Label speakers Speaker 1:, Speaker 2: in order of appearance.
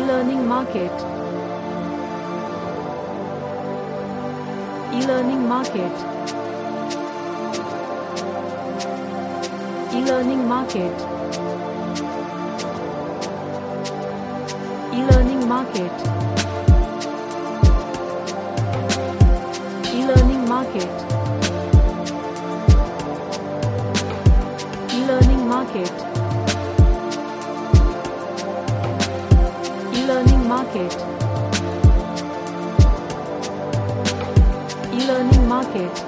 Speaker 1: E-learning market. E-learning market. E-learning market. E-learning market. E-learning market. E-learning market. E-learning market. E-learning market.